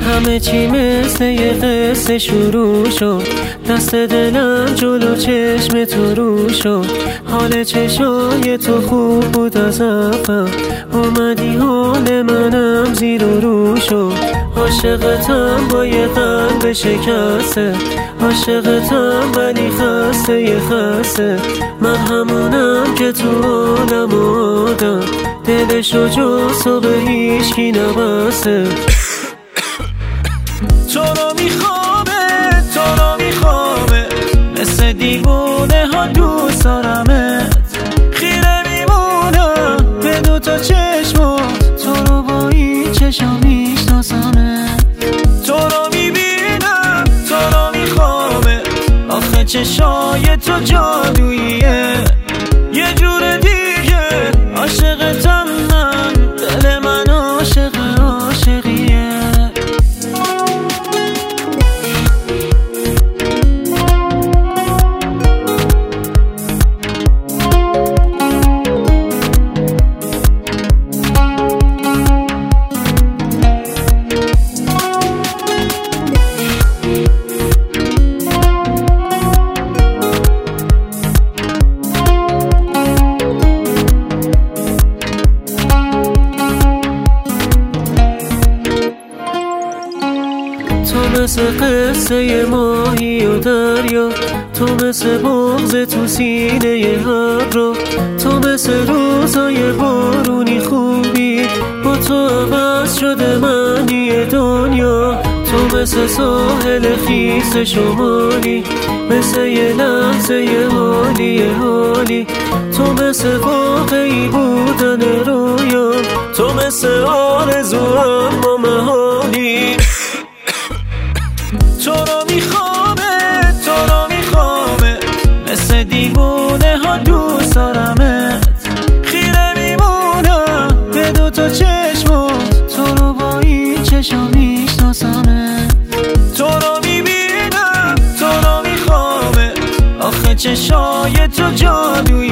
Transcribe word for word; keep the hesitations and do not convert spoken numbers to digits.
همه چی مثل یه قصه شروع شد، دست دلم جلو چشم تو رو شد. حال چشای تو خوب بود از اول، اومدی حال منم زیر و رو شد. عاشقتم با یه قلب شکسته، عاشقتم ولی خسته یه خسته. من همونم که تو عالم آدم، دلشو جز به هیچکی نبسته. تو رو میخوامه، تو رو میخوامه، مثل دیوونه ها دوست دارمت. خیره میمونم به دو تا چشمات، تو رو با این چشم میشناسمت. تو رو میبینم، تو رو میخوامه، آخه چشای تو جادوییه. یه جور دیگه عاشقتم من، دل من عاشق عاشقیه. تو مثل قصه ماهی و دریا، تو مثل بغض تو سینه هر رو. تو مثل روزای بارونی خوبی، با تو عوض شده معنی دنیا. تو مثل ساحل خیس شمالی، مثل یه لحظه یه حالی یه حالی. تو مثل واقعی بودن رویا، تو مثل آرزو اما محالی. تو رو میخوامه، تو رو میخوامه، مثل دیوونه ها دوست دارمت. خیره میمونم به دو تا چشمات، تو رو با این چشم میشناسمت. تو رو میبینم، تو رو میخوامه، آخه چشای تو جادویی.